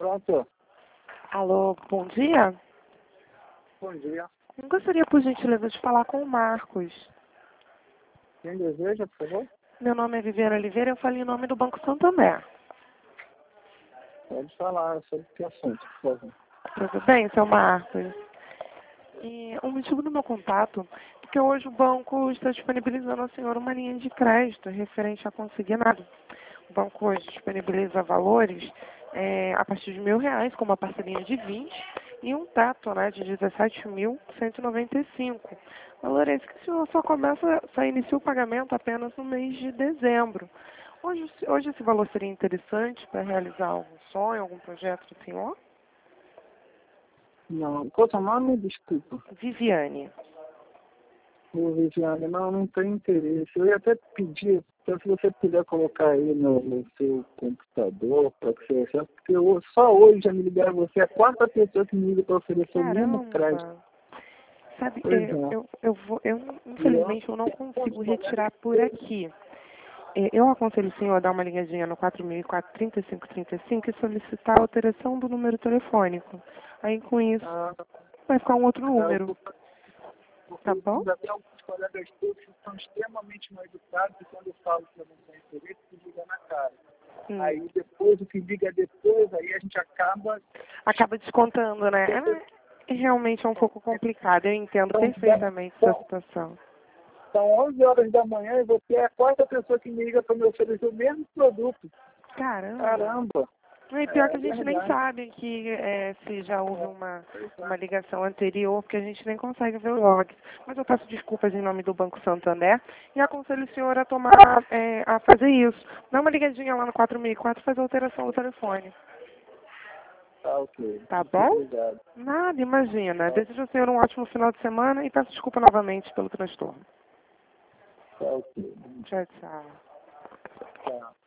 Pronto. Alô, bom dia. Bom dia. Eu gostaria, por gentileza, de falar com o Marcos. Quem deseja, por favor? Meu nome é Viviane Oliveira, eu falo em nome do Banco Santander. Pode falar sobre que assunto, por favor. Tudo bem, seu Marcos? E o motivo do meu contato é que hoje o banco está disponibilizando ao senhor uma linha de crédito referente a consignado. O banco hoje disponibiliza valores a partir de R$ 1.000, com uma parcelinha de 20 e um teto, né, de 17.195. Valor esse que o senhor só inicia o pagamento apenas no mês de dezembro. Hoje esse valor seria interessante para realizar algum sonho, algum projeto do senhor? Não. Qual é o seu nome? Desculpa. Viviane. Ô, Viviane, não tem interesse. Eu ia até pedir, então, se você puder colocar aí no seu computador, para que você achar, porque só hoje já me ligaram você, é a quarta pessoa que me liga para oferecer o mesmo crédito. Caramba! Sabe, Pois é. infelizmente eu não consigo retirar por aqui. Eu aconselho o senhor a dar uma ligadinha no 4004-3535 e solicitar a alteração do número telefônico. Aí com isso vai ficar um outro número. Tá bom? Até alguns colegas todos que são extremamente mal educados e quando eu falo que eu não tenho interesse, que liga na cara. Aí depois, o que liga depois, aí a gente Acaba descontando, né? Realmente é um pouco complicado. Eu entendo perfeitamente essa situação. São 11 horas da manhã e você é a quarta pessoa que me liga para me oferecer o mesmo produto. Caramba! E pior que a gente nem sabe que se já houve uma ligação anterior, porque a gente nem consegue ver os logs. Mas eu peço desculpas em nome do Banco Santander e aconselho o senhor a a fazer isso. Dá uma ligadinha lá no 4004 e faz a alteração do telefone. Tá, ok. Tá bom? Obrigado. Nada, imagina. Desejo ao senhor um ótimo final de semana e peço desculpa novamente pelo transtorno. Tá, ok. Tchau, tchau. Tá.